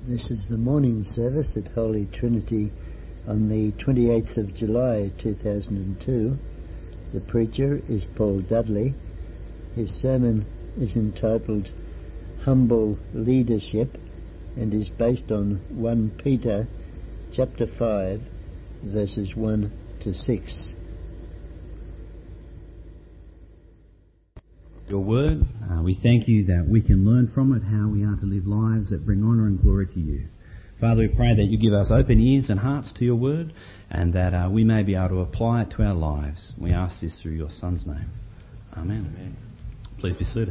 This is the morning service at Holy Trinity on the 28th of July 2002. The preacher is Paul Dudley. His sermon is entitled Humble Leadership and is based on 1 Peter chapter 5 verses 1 to 6. Your word, we thank you that we can learn from it how we are to live lives that bring honour and glory to you. Father, we pray that you give us open ears and hearts to your word and that we may be able to apply it to our lives. We ask this through your Son's name. Amen. Amen. Please be seated.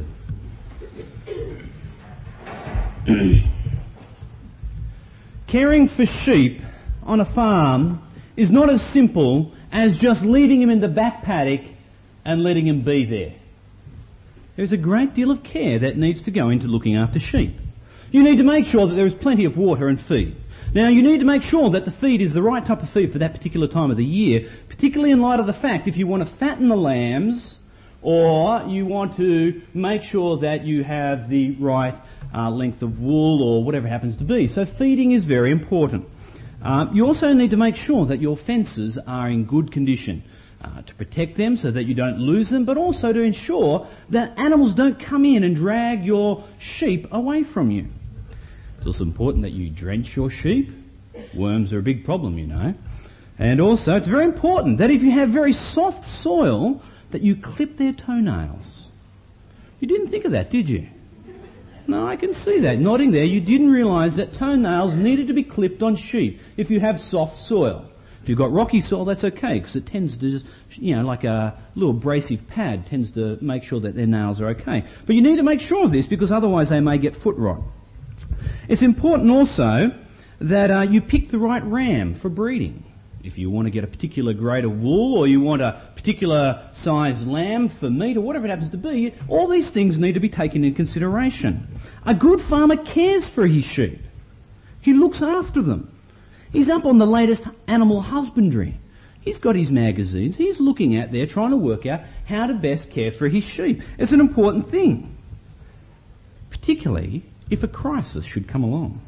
Caring for sheep on a farm is not as simple as just leaving him in the back paddock and letting him be there. There's a great deal of care that needs to go into looking after sheep. You need to make sure that there is plenty of water and feed. Now, you need to make sure that the feed is the right type of feed for that particular time of the year, particularly in light of the fact if you want to fatten the lambs or you want to make sure that you have the right length of wool or whatever it happens to be. So feeding is very important. You also need to make sure that your fences are in good condition. To protect them so that you don't lose them, but also to ensure that animals don't come in and drag your sheep away from you. It's also important that you drench your sheep. Worms are a big problem, you know. And also it's very important that if you have very soft soil, that you clip their toenails. You didn't think of that, did you? No, I can see that. Nodding there, you didn't realise that toenails needed to be clipped on sheep if you have soft soil. If you've got rocky soil, that's okay, because it tends to just, like a little abrasive pad tends to make sure that their nails are okay. But you need to make sure of this, because otherwise they may get foot rot. It's important also that you pick the right ram for breeding. If you want to get a particular grade of wool, or you want a particular size lamb for meat, or whatever it happens to be, all these things need to be taken into consideration. A good farmer cares for his sheep. He looks after them. He's up on the latest animal husbandry. He's got his magazines. He's looking out there trying to work out how to best care for his sheep. It's an important thing, particularly if a crisis should come along.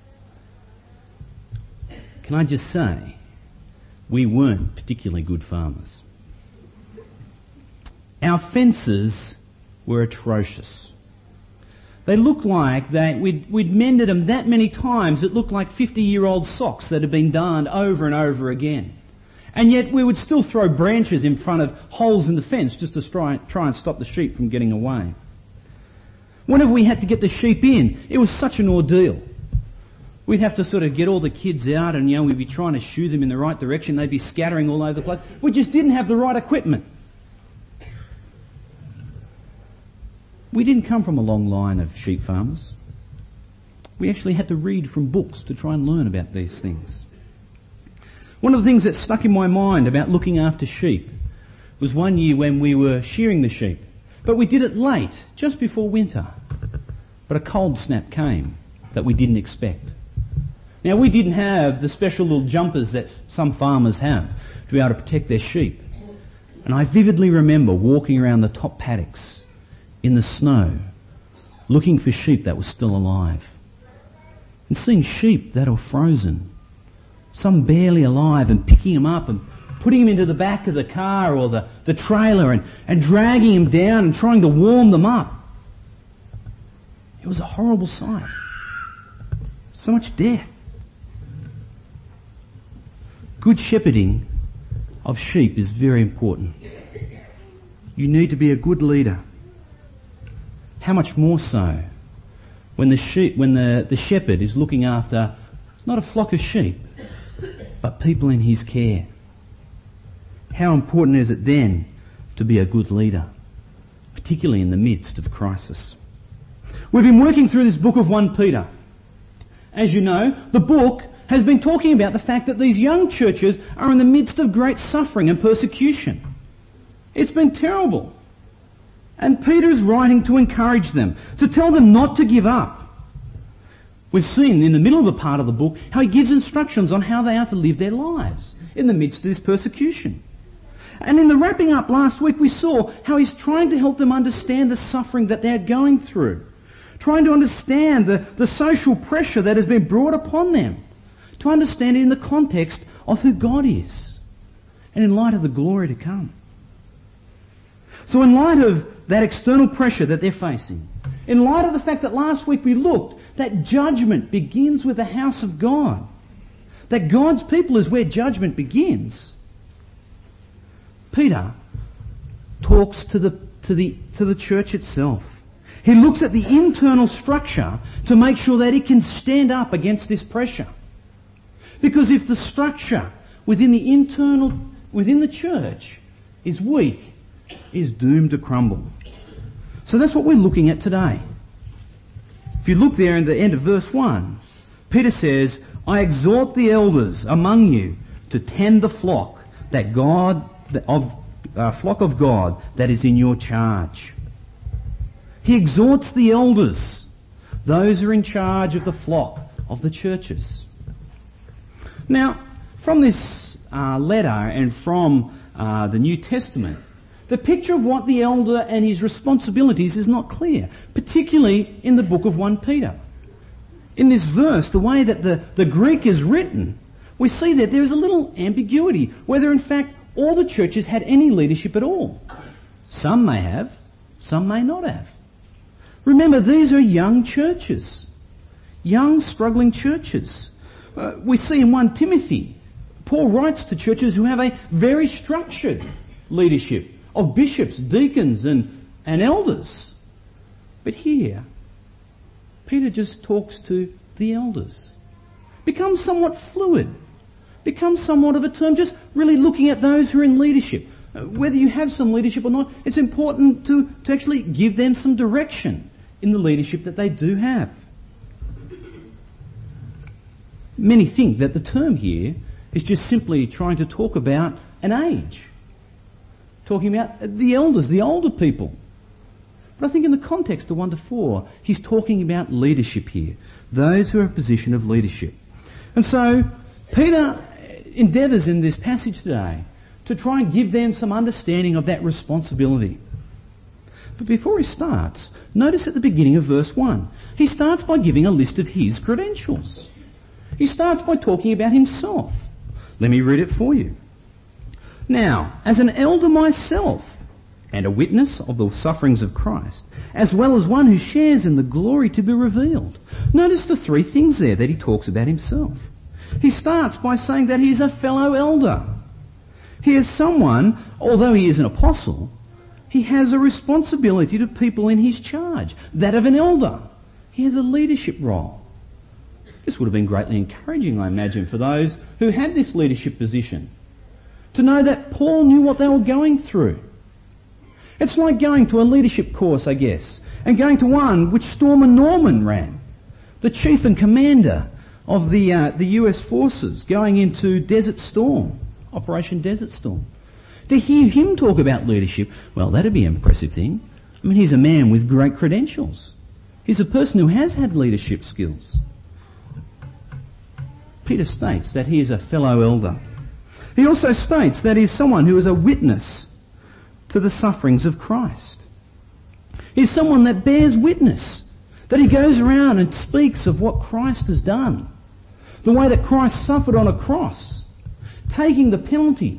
Can I just say, we weren't particularly good farmers. Our fences were atrocious. They looked like we'd mended them that many times it looked like 50-year-old socks that had been darned over and over again. And yet we would still throw branches in front of holes in the fence just to try and stop the sheep from getting away. Whenever we had to get the sheep in, it was such an ordeal. We'd have to sort of get all the kids out and, we'd be trying to shoo them in the right direction. They'd be scattering all over the place. We just didn't have the right equipment. We didn't come from a long line of sheep farmers. We actually had to read from books to try and learn about these things. One of the things that stuck in my mind about looking after sheep was one year when we were shearing the sheep. But we did it late, just before winter. But a cold snap came that we didn't expect. Now, we didn't have the special little jumpers that some farmers have to be able to protect their sheep. And I vividly remember walking around the top paddocks in the snow, looking for sheep that were still alive. And seeing sheep that are frozen, some barely alive, and picking them up and putting them into the back of the car or the trailer and dragging them down and trying to warm them up. It was a horrible sight. So much death. Good shepherding of sheep is very important. You need to be a good leader. How much more so when the shepherd is looking after not a flock of sheep, but people in his care. How important is it then to be a good leader, particularly in the midst of crisis? We've been working through this book of 1 Peter. As you know, the book has been talking about the fact that these young churches are in the midst of great suffering and persecution. It's been terrible. And Peter is writing to encourage them, to tell them not to give up. We've seen in the middle of the part of the book how he gives instructions on how they are to live their lives in the midst of this persecution. And in the wrapping up last week we saw how he's trying to help them understand the suffering that they're going through, trying to understand the social pressure that has been brought upon them, to understand it in the context of who God is, and in light of the glory to come. So in light of that external pressure that they're facing, in light of the fact that last week we looked that judgment begins with the house of God, that God's people is where judgment begins, Peter talks to the church itself. He looks at the internal structure to make sure that it can stand up against this pressure. Because if the structure within the church is weak, is doomed to crumble. So that's what we're looking at today. If you look there in the end of verse 1, Peter says, I exhort the elders among you to tend the flock flock of God that is in your charge. He exhorts the elders, those who are in charge of the flock of the churches. Now, from this letter and from the New Testament, the picture of what the elder and his responsibilities is not clear, particularly in the book of 1 Peter. In this verse, the way that the Greek is written, we see that there is a little ambiguity, whether in fact all the churches had any leadership at all. Some may have, some may not have. Remember, these are young churches, young struggling churches. We see in 1 Timothy, Paul writes to churches who have a very structured leadership of bishops, deacons and elders. But here, Peter just talks to the elders. Becomes somewhat fluid. Becomes somewhat of a term, just really looking at those who are in leadership. Whether you have some leadership or not, it's important to actually give them some direction in the leadership that they do have. Many think that the term here is just simply trying to talk about an age. Talking about the elders, the older people. But I think in the context of 1 to 4, he's talking about leadership here. Those who are in a position of leadership. And so, Peter endeavours in this passage today to try and give them some understanding of that responsibility. But before he starts, notice at the beginning of verse 1, he starts by giving a list of his credentials. He starts by talking about himself. Let me read it for you. Now, as an elder myself, and a witness of the sufferings of Christ, as well as one who shares in the glory to be revealed. Notice the three things there that he talks about himself. He starts by saying that he's a fellow elder. He is someone, although he is an apostle, he has a responsibility to people in his charge, that of an elder. He has a leadership role. This would have been greatly encouraging, I imagine, for those who had this leadership position, to know that Paul knew what they were going through. It's like going to a leadership course, I guess, and going to one which Stormer Norman ran, the chief and commander of the US forces, going into Desert Storm, Operation Desert Storm. To hear him talk about leadership, well, that'd be an impressive thing. I mean, he's a man with great credentials. He's a person who has had leadership skills. Peter states that he is a fellow elder. He also states that he is someone who is a witness to the sufferings of Christ. He's someone that bears witness, that he goes around and speaks of what Christ has done, the way that Christ suffered on a cross, taking the penalty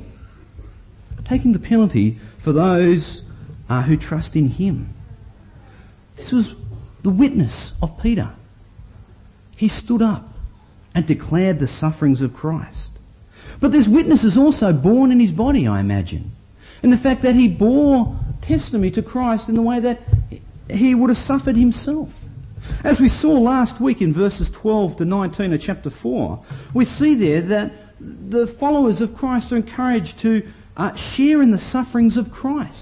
for those who trust in him. This was the witness of Peter. He stood up and declared the sufferings of Christ. But this witness is also born in his body, I imagine, in the fact that he bore testimony to Christ in the way that he would have suffered himself. As we saw last week in verses 12 to 19 of chapter 4, we see there that the followers of Christ are encouraged to share in the sufferings of Christ.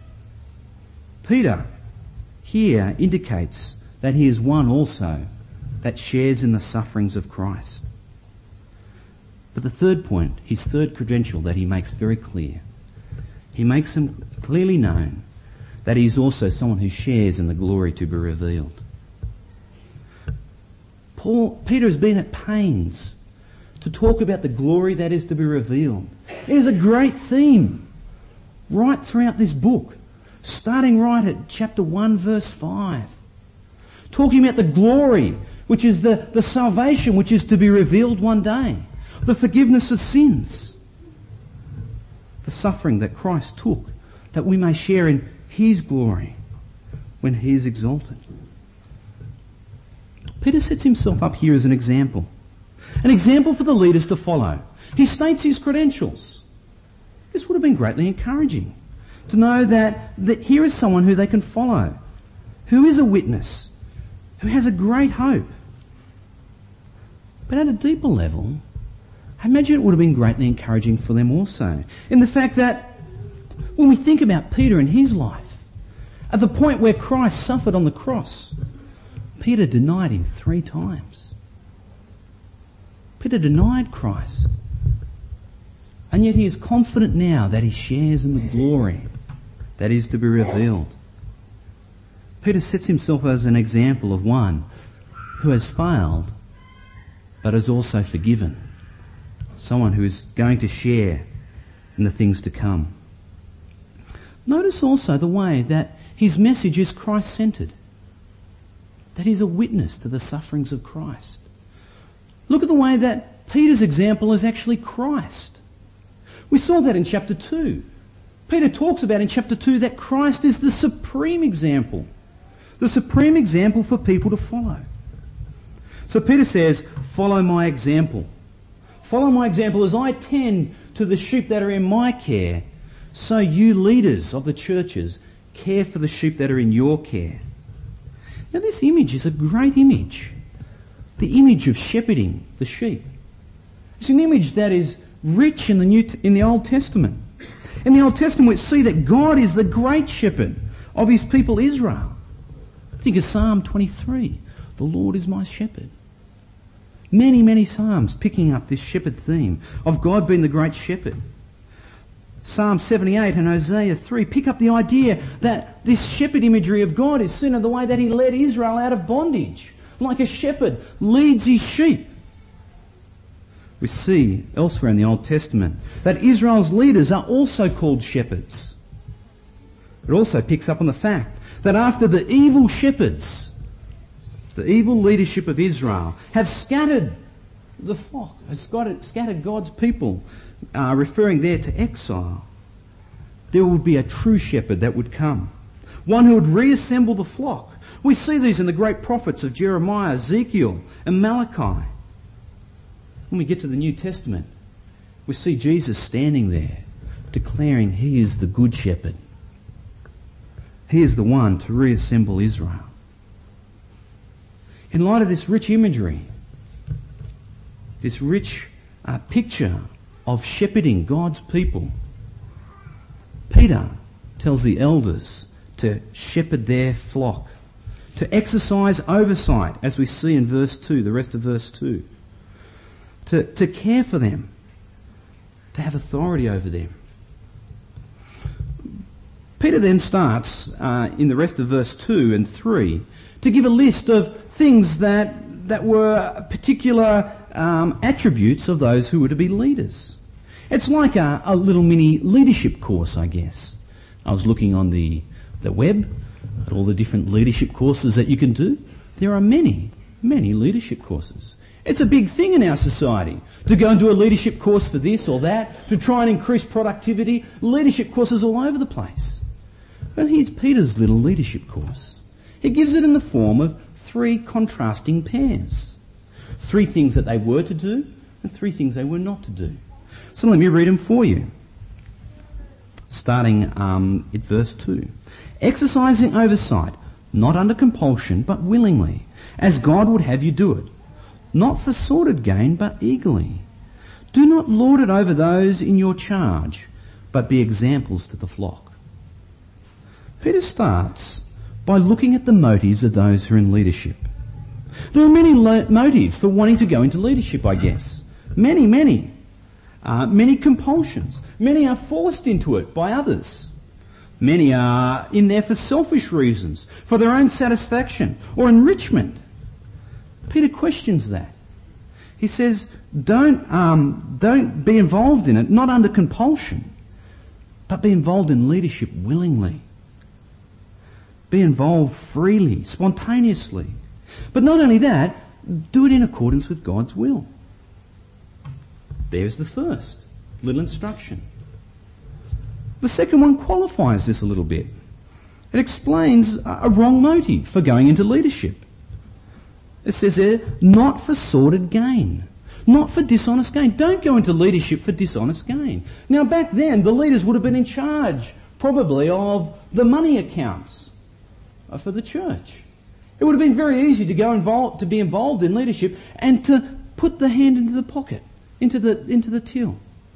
Peter here indicates that he is one also that shares in the sufferings of Christ. But the third point, his third credential that he makes very clear, he makes him clearly known that he is also someone who shares in the glory to be revealed. Peter has been at pains to talk about the glory that is to be revealed. It is a great theme right throughout this book, starting right at chapter 1 verse 5, talking about the glory, which is the salvation which is to be revealed one day, the forgiveness of sins, the suffering that Christ took, that we may share in His glory when He is exalted. Peter sets himself up here as an example for the leaders to follow. He states his credentials. This would have been greatly encouraging to know that here is someone who they can follow, who is a witness, who has a great hope. But at a deeper level, I imagine it would have been greatly encouraging for them also, in the fact that when we think about Peter and his life, at the point where Christ suffered on the cross, Peter denied Him 3 times. Peter denied Christ. And yet he is confident now that he shares in the glory that is to be revealed. Peter sets himself as an example of one who has failed but is also forgiven. Someone who is going to share in the things to come. Notice also the way that his message is Christ-centred. That he's a witness to the sufferings of Christ. Look at the way that Peter's example is actually Christ. We saw that in chapter 2. Peter talks about in chapter 2 that Christ is the supreme example. The supreme example for people to follow. So Peter says, follow my example. Follow my example as I tend to the sheep that are in my care. So you leaders of the churches care for the sheep that are in your care. Now this image is a great image. The image of shepherding the sheep. It's an image that is rich in the Old Testament. In the Old Testament we see that God is the great shepherd of His people Israel. Think of Psalm 23. The Lord is my shepherd. Many, many psalms picking up this shepherd theme of God being the great shepherd. Psalm 78 and Hosea 3 pick up the idea that this shepherd imagery of God is seen in the way that He led Israel out of bondage, like a shepherd leads his sheep. We see elsewhere in the Old Testament that Israel's leaders are also called shepherds. It also picks up on the fact that after the evil shepherds, the evil leadership of Israel, have scattered the flock, has scattered God's people, referring there to exile, there would be a true shepherd that would come. One who would reassemble the flock. We see these in the great prophets of Jeremiah, Ezekiel and Malachi. When we get to the New Testament, we see Jesus standing there declaring He is the good shepherd. He is the one to reassemble Israel. In light of this rich imagery, this rich picture of shepherding God's people, Peter tells the elders to shepherd their flock, to exercise oversight, as we see in verse 2, the rest of verse 2, to care for them, to have authority over them. Peter then starts in the rest of verse 2 and 3 to give a list of things that were particular attributes of those who were to be leaders. It's like a little mini leadership course, I guess. I was looking on the web at all the different leadership courses that you can do. There are many, many leadership courses. It's a big thing in our society to go and do a leadership course for this or that, to try and increase productivity. Leadership courses all over the place. But here's Peter's little leadership course. He gives it in the form of 3 contrasting pairs. 3 things that they were to do and 3 things they were not to do. So let me read them for you. Starting at verse 2. Exercising oversight, not under compulsion, but willingly, as God would have you do it. Not for sordid gain, but eagerly. Do not lord it over those in your charge, but be examples to the flock. Peter starts by looking at the motives of those who are in leadership. There are many motives for wanting to go into leadership, I guess. Many, many. Many compulsions. Many are forced into it by others. Many are in there for selfish reasons, for their own satisfaction or enrichment. Peter questions that. He says, don't be involved in it, not under compulsion, but be involved in leadership willingly. Be involved freely, spontaneously, But not only that, do it in accordance with God's will. There's the first little instruction. The second one qualifies this a little bit. It explains a wrong motive for going into leadership. It says there, not for sordid gain. Not for dishonest gain. Don't go into leadership for dishonest gain. Now back then, the leaders would have been in charge, probably, of the money accounts for the church. It would have been very easy to be involved in leadership and to put the hand into the pocket, into the till.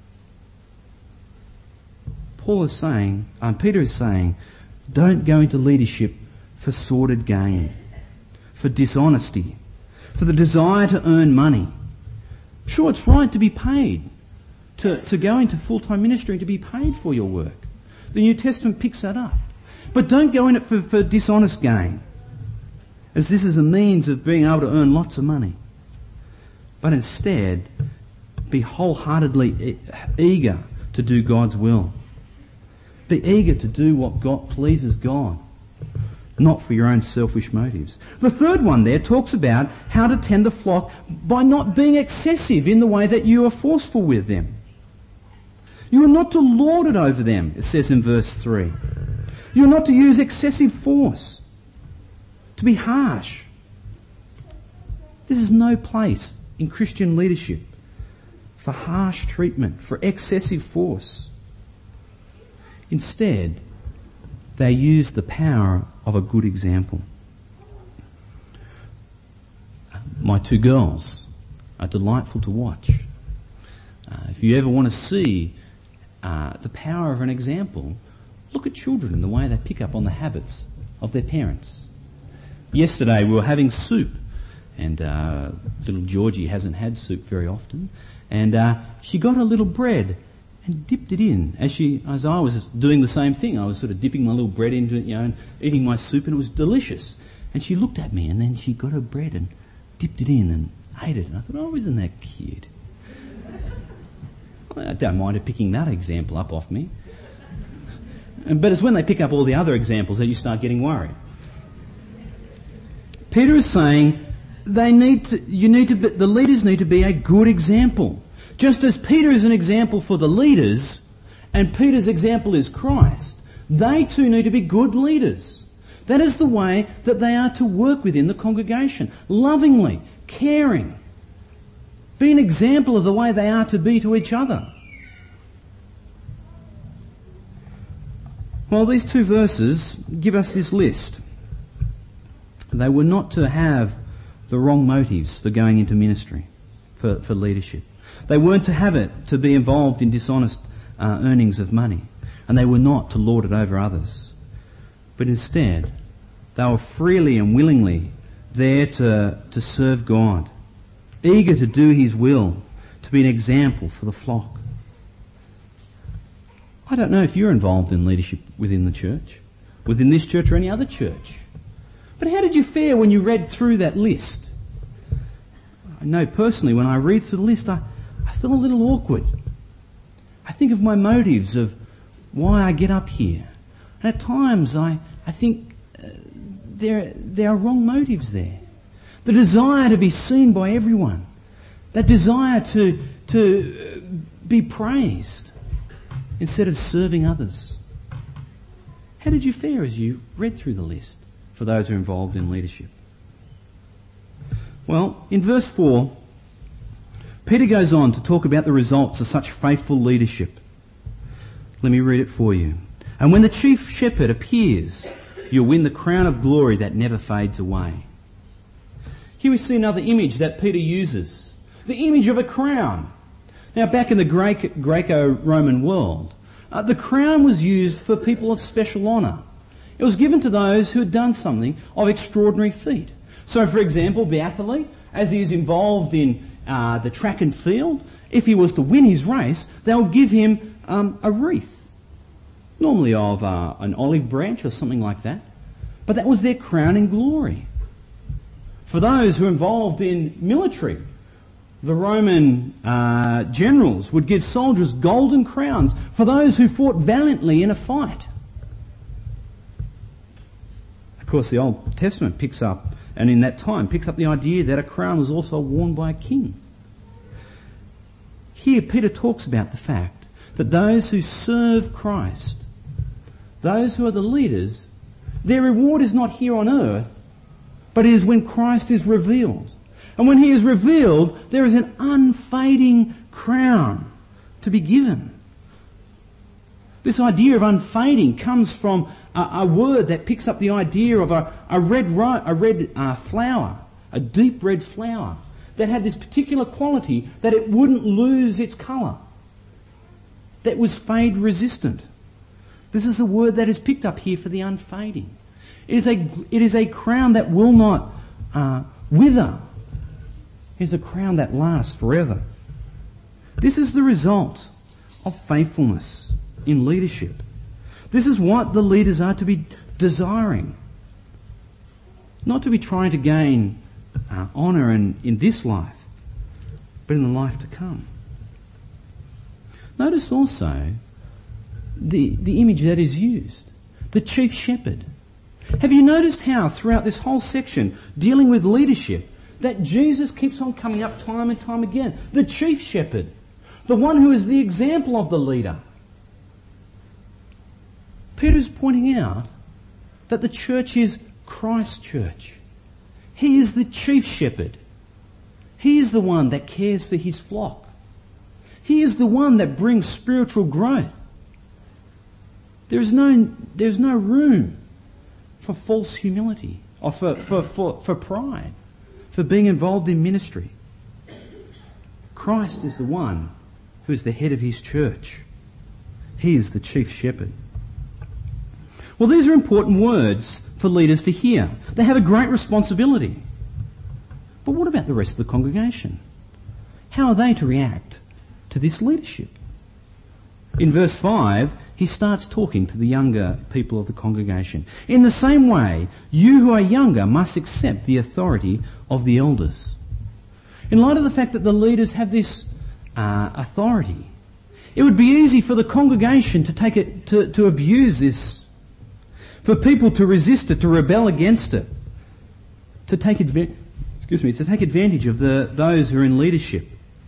Peter is saying, don't go into leadership for sordid gain, for dishonesty, for the desire to earn money. Sure, it's right to be paid, to go into full-time ministry and to be paid for your work. The New Testament picks that up. But don't go in it for dishonest gain, as this is a means of being able to earn lots of money. But instead, be wholeheartedly eager to do God's will. Be eager to do what pleases God, not for your own selfish motives. The third one there talks about how to tend the flock by not being excessive in the way that you are forceful with them. You are not to lord it over them, it says in verse 3. You are not to use excessive force, to be harsh. This is no place in Christian leadership for harsh treatment, for excessive force. Instead, they use the power of a good example. My two girls are delightful to watch. If you ever want to see the power of an example, look at children and the way they pick up on the habits of their parents. Yesterday we were having soup, and little Georgie hasn't had soup very often, and she got a little bread and dipped it in. As I was doing the same thing, I was sort of dipping my little bread into it, and eating my soup, and it was delicious. And she looked at me, and then she got her bread and dipped it in and ate it. And I thought, oh, isn't that cute? I don't mind her picking that example up off me. But it's when they pick up all the other examples that you start getting worried. Peter is saying the leaders need to be a good example. Just as Peter is an example for the leaders, and Peter's example is Christ, they too need to be good leaders. That is the way that they are to work within the congregation. Lovingly, caring. Be an example of the way they are to be to each other. Well, these two verses give us this list. They were not to have the wrong motives for going into ministry, for leadership. They weren't to have it to be involved in dishonest earnings of money. And they were not to lord it over others. But instead, they were freely and willingly there to serve God, eager to do His will, to be an example for the flock. I don't know if you're involved in leadership within the church, within this church or any other church. But how did you fare when you read through that list? I know personally when I read through the list, I feel a little awkward. I think of my motives of why I get up here. And at times I think there are wrong motives there. The desire to be seen by everyone. That desire to be praised instead of serving others. How did you fare as you read through the list for those who are involved in leadership? Well, in verse 4, Peter goes on to talk about the results of such faithful leadership. Let me read it for you. And when the chief shepherd appears, you'll win the crown of glory that never fades away. Here we see another image that Peter uses. The image of a crown. Now back in the Greco-Roman world, the crown was used for people of special honour. It was given to those who had done something of extraordinary feat. So for example, the athlete, as he is involved in the track and field, if he was to win his race, they would give him a wreath. Normally of an olive branch or something like that. But that was their crowning glory. For those who were involved in military, the Roman generals would give soldiers golden crowns for those who fought valiantly in a fight. Of course, the Old Testament picks up and in that time picks up the idea that a crown was also worn by a king. Here Peter talks about the fact that those who serve Christ, those who are the leaders, their reward is not here on earth, but it is when Christ is revealed. And when he is revealed, there is an unfading crown to be given. This idea of unfading comes from a word that picks up the idea of a red flower, a deep red flower, that had this particular quality that it wouldn't lose its colour, that was fade resistant. This is the word that is picked up here for the unfading. It is a crown that will not wither. It is a crown that lasts forever. This is the result of faithfulness in leadership. This is what the leaders are to be desiring. Not to be trying to gain honour in this life, but in the life to come. Notice also the image that is used. The chief shepherd. Have you noticed how throughout this whole section dealing with leadership that Jesus keeps on coming up time and time again? The chief shepherd. The one who is the example of the leader. Peter's pointing out that the church is Christ's church. He is the chief shepherd. He is the one that cares for his flock. He is the one that brings spiritual growth. There's no room for false humility or for pride, for being involved in ministry. Christ is the one who is the head of his church. He is the chief shepherd. Well, these are important words for leaders to hear. They have a great responsibility. But what about the rest of the congregation? How are they to react to this leadership? In verse 5, he starts talking to the younger people of the congregation. In the same way, you who are younger must accept the authority of the elders. In light of the fact that the leaders have this authority, it would be easy for the congregation to take it, to abuse this, for people to resist it, to rebel against it, to take advantage of those who are in leadership.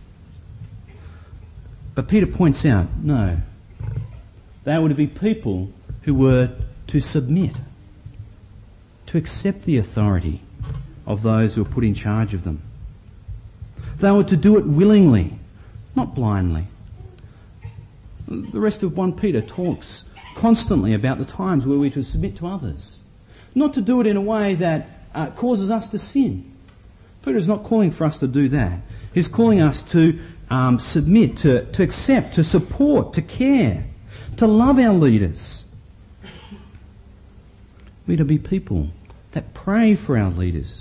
But Peter points out, no, they were to be people who were to submit, to accept the authority of those who were put in charge of them. They were to do it willingly, not blindly. The rest of 1 Peter talks constantly about the times where we're to submit to others. Not to do it in a way that causes us to sin. Peter is not calling for us to do that. He's calling us to submit, to accept, to support, to care, to love our leaders. We're to be people that pray for our leaders.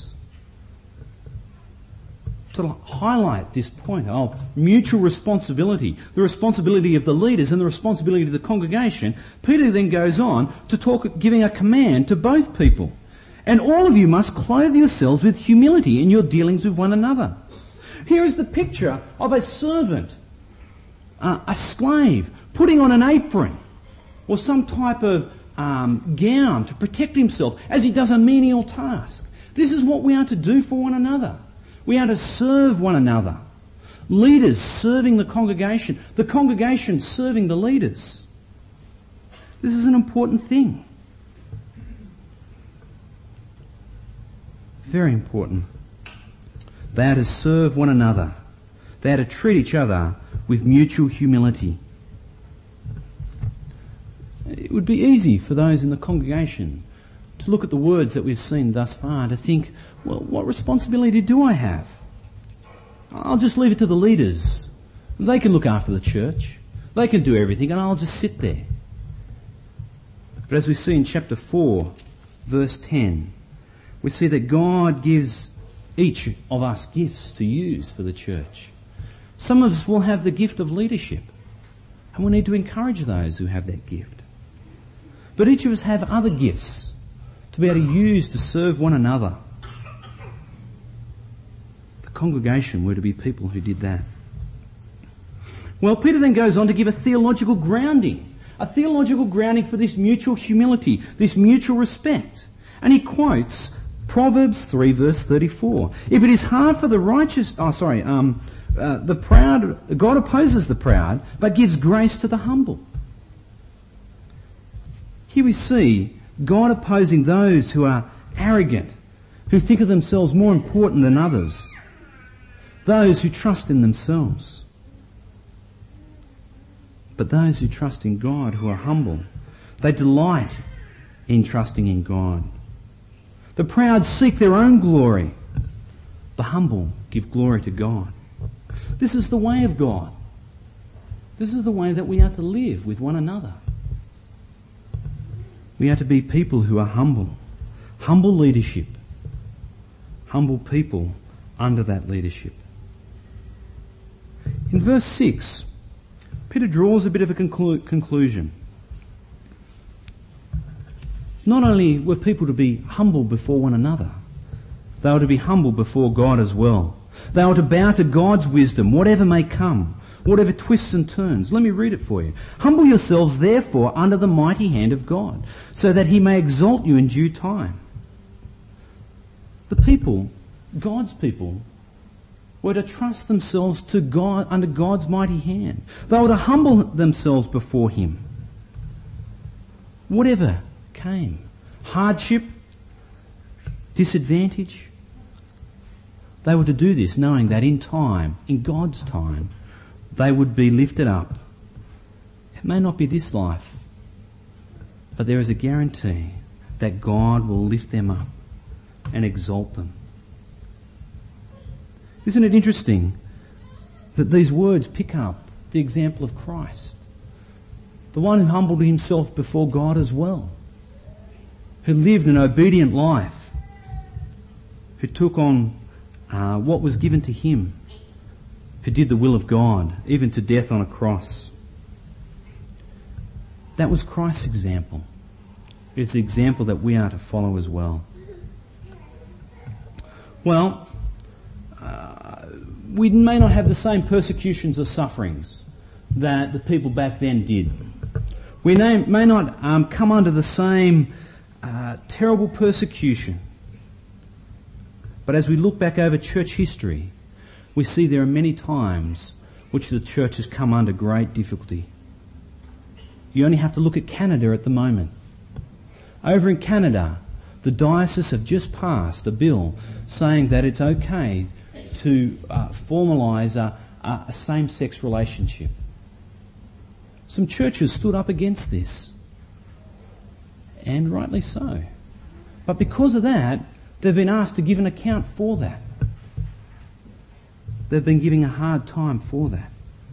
To highlight this point of mutual responsibility, the responsibility of the leaders and the responsibility of the congregation, Peter then goes on to talk, giving a command to both people. And all of you must clothe yourselves with humility in your dealings with one another. Here is the picture of a servant, a slave, putting on an apron or some type of gown to protect himself as he does a menial task. This is what we are to do for one another. We are to serve one another. Leaders serving the congregation serving the leaders. This is an important thing. Very important. They are to serve one another. They are to treat each other with mutual humility. It would be easy for those in the congregation to look at the words that we've seen thus far and to think, well, what responsibility do I have? I'll just leave it to the leaders. They can look after the church. They can do everything and I'll just sit there. But as we see in chapter 4, verse 10, we see that God gives each of us gifts to use for the church. Some of us will have the gift of leadership, and we need to encourage those who have that gift. But each of us have other gifts to be able to use to serve one another. The congregation were to be people who did that. Well, Peter then goes on to give a theological grounding for this mutual humility, this mutual respect. And he quotes Proverbs 3 verse 34. If it is hard for the righteous, the proud, God opposes the proud, but gives grace to the humble. Here we see God opposing those who are arrogant, who think of themselves more important than others, those who trust in themselves. But those who trust in God, who are humble, they delight in trusting in God. The proud seek their own glory. The humble give glory to God. This is the way of God. This is the way that we are to live with one another. We are to be people who are humble. Humble leadership. Humble people under that leadership. In verse 6, Peter draws a bit of a conclusion. Not only were people to be humble before one another, they were to be humble before God as well. They were to bow to God's wisdom, whatever may come, whatever twists and turns. Let me read it for you. Humble yourselves therefore under the mighty hand of God, so that he may exalt you in due time. The people, God's people, were to trust themselves to God under God's mighty hand. They were to humble themselves before him. Whatever came, hardship, disadvantage, they were to do this knowing that in time, in God's time, they would be lifted up. It may not be this life, but there is a guarantee that God will lift them up and exalt them. Isn't it interesting that these words pick up the example of Christ, the one who humbled himself before God as well, who lived an obedient life, who took on what was given to him, who did the will of God, even to death on a cross. That was Christ's example. It's the example that we are to follow as well. Well, we may not have the same persecutions or sufferings that the people back then did. We may not come under the same terrible persecution. But as we look back over church history, we see there are many times which the church has come under great difficulty. You only have to look at Canada at the moment. Over in Canada, the diocese have just passed a bill saying that it's okay to formalise a same-sex relationship. Some churches stood up against this, and rightly so. But because of that, they've been asked to give an account for that. They've been giving a hard time for that.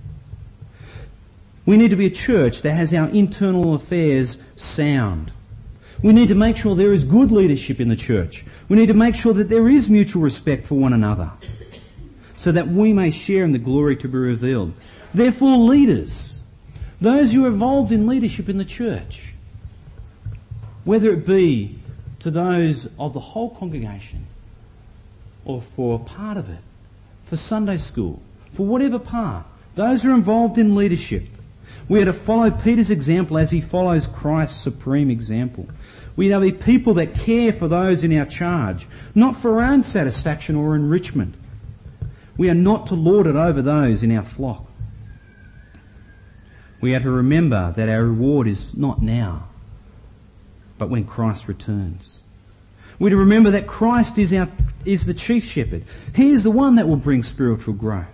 We need to be a church that has our internal affairs sound. We need to make sure there is good leadership in the church. We need to make sure that there is mutual respect for one another, so that we may share in the glory to be revealed. Therefore, leaders, those who are involved in leadership in the church, whether it be to those of the whole congregation or for a part of it, for Sunday school, for whatever part, those who are involved in leadership, we are to follow Peter's example as he follows Christ's supreme example. We are to be people that care for those in our charge, not for our own satisfaction or enrichment. We are not to lord it over those in our flock. We are to remember that our reward is not now, but when Christ returns. We are to remember that Christ is the chief shepherd. He is the one that will bring spiritual growth.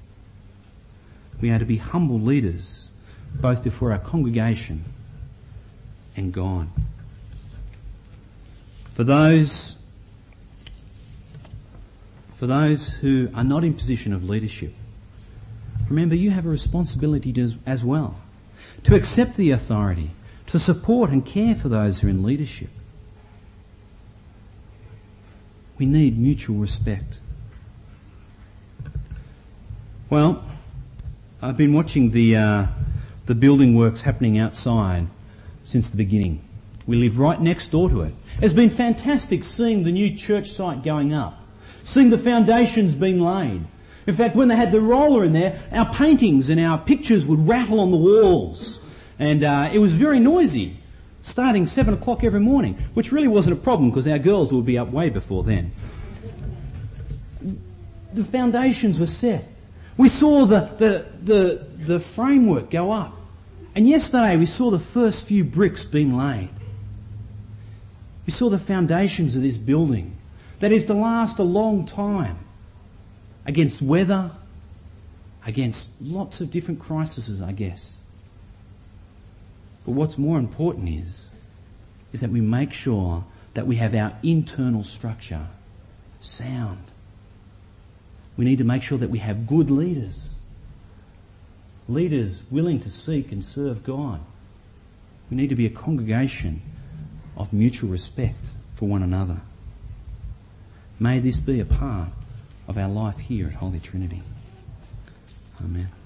We are to be humble leaders, both before our congregation and God. For those who are not in position of leadership, remember you have a responsibility as well to accept the authority, to support and care for those who are in leadership. We need mutual respect. Well, I've been watching the building works happening outside since the beginning. We live right next door to it. It's been fantastic seeing the new church site going up, seeing the foundations being laid. In fact, when they had the roller in there, our paintings and our pictures would rattle on the walls, and it was very noisy. starting 7 o'clock every morning, which really wasn't a problem because our girls would be up way before then. The foundations were set. We saw the framework go up. And yesterday we saw the first few bricks being laid. We saw the foundations of this building that is to last a long time against weather, against lots of different crises, I guess. But what's more important is that we make sure that we have our internal structure sound. We need to make sure that we have good leaders. Leaders willing to seek and serve God. We need to be a congregation of mutual respect for one another. May this be a part of our life here at Holy Trinity. Amen.